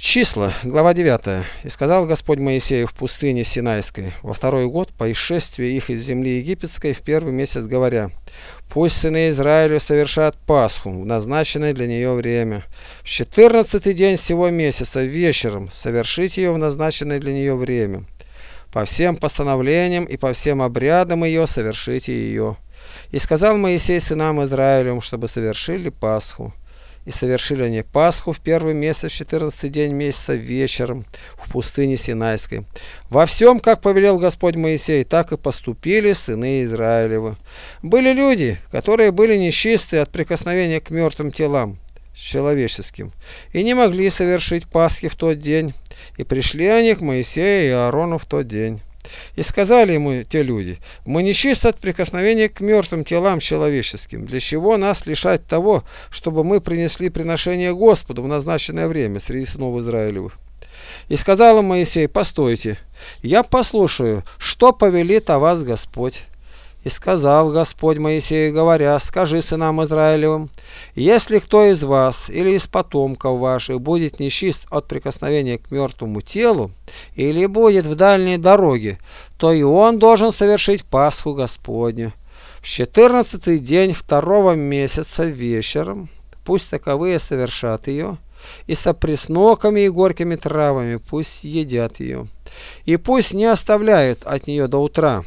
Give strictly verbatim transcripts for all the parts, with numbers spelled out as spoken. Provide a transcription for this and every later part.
Числа, глава девятая. «И сказал Господь Моисею в пустыне Синайской во второй год по исшествию их из земли египетской в первый месяц, говоря: пусть сыны Израиля совершат Пасху в назначенное для нее время. В четырнадцатый день сего месяца вечером совершить ее в назначенное для нее время. По всем постановлениям и по всем обрядам ее совершите ее. И сказал Моисей сынам Израилевым, чтобы совершили Пасху. И совершили они Пасху в первый месяц, в четырнадцатый день месяца вечером в пустыне Синайской. Во всем, как повелел Господь Моисей, так и поступили сыны Израилевы. Были люди, которые были нечисты от прикосновения к мертвым телам человеческим, и не могли совершить Пасхи в тот день. И пришли они к Моисею и Аарону в тот день. И сказали ему те люди: мы нечисты от прикосновения к мертвым телам человеческим. Для чего нас лишать того, чтобы мы принесли приношение Господу в назначенное время среди сынов Израилевых? И сказал им Моисей: постойте, я послушаю, что повелит о вас Господь. И сказал Господь Моисею, говоря: скажи сынам Израилевым: если кто из вас или из потомков ваших будет нечист от прикосновения к мертвому телу, или будет в дальней дороге, то и он должен совершить Пасху Господню. В четырнадцатый день второго месяца вечером пусть таковые совершат ее, и со пресноками и горькими травами пусть едят ее, и пусть не оставляют от нее до утра,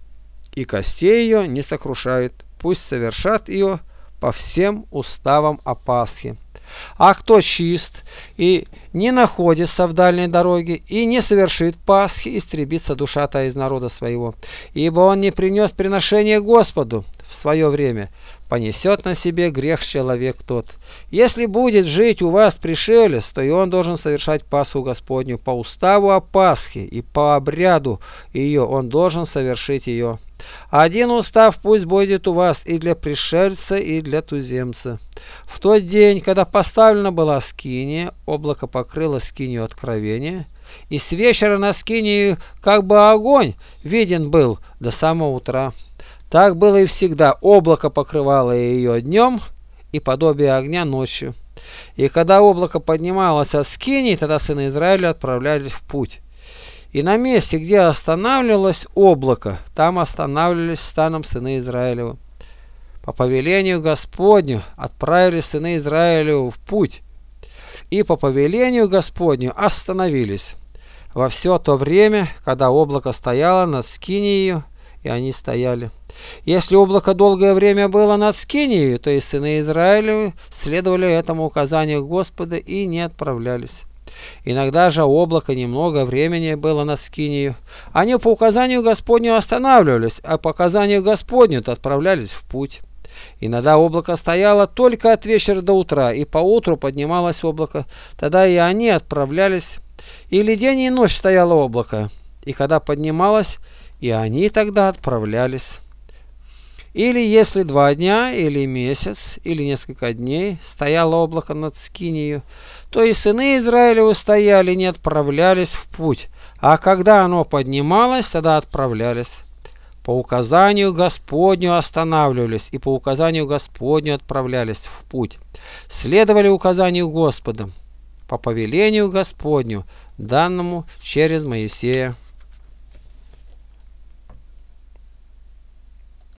и костей ее не сокрушают, пусть совершат ее по всем уставам о Пасхе. А кто чист и не находится в дальней дороге, и не совершит Пасхи, истребится душа-то из народа своего, ибо он не принес приношение Господу в свое время, понесет на себе грех человек тот. Если будет жить у вас пришелец, то и он должен совершать Пасху Господню по уставу о Пасхе, и по обряду ее он должен совершить ее. Один устав пусть будет у вас и для пришельца, и для туземца. В тот день, когда поставлена была скиния, облако покрыло скинию откровения, и с вечера на скинии как бы огонь виден был до самого утра. Так было и всегда: облако покрывало ее днем, и подобие огня ночью. И когда облако поднималось от скинии, тогда сыны Израиля отправлялись в путь. И на месте, где останавливалось облако, там останавливались станом сыны Израилевы. По повелению Господню отправились сыны Израилевы в путь, и по повелению Господню остановились во все то время, когда облако стояло над скинией, и они стояли. Если облако долгое время было над скинией, то и сыны Израилевы следовали этому указанию Господа и не отправлялись. Иногда же облако немного времени было над скинией. Они по указанию Господню останавливались, а по указанию Господню отправлялись в путь. Иногда облако стояло только от вечера до утра, и поутру поднималось облако, тогда и они отправлялись. Или день и ночь стояло облако, и когда поднималось, и они тогда отправлялись. Или если два дня, или месяц, или несколько дней стояло облако над скинией, то и сыны Израилевы стояли, не отправлялись в путь, а когда оно поднималось, тогда отправлялись. По указанию Господню останавливались, и по указанию Господню отправлялись в путь. Следовали указанию Господа, по повелению Господню, данному через Моисея.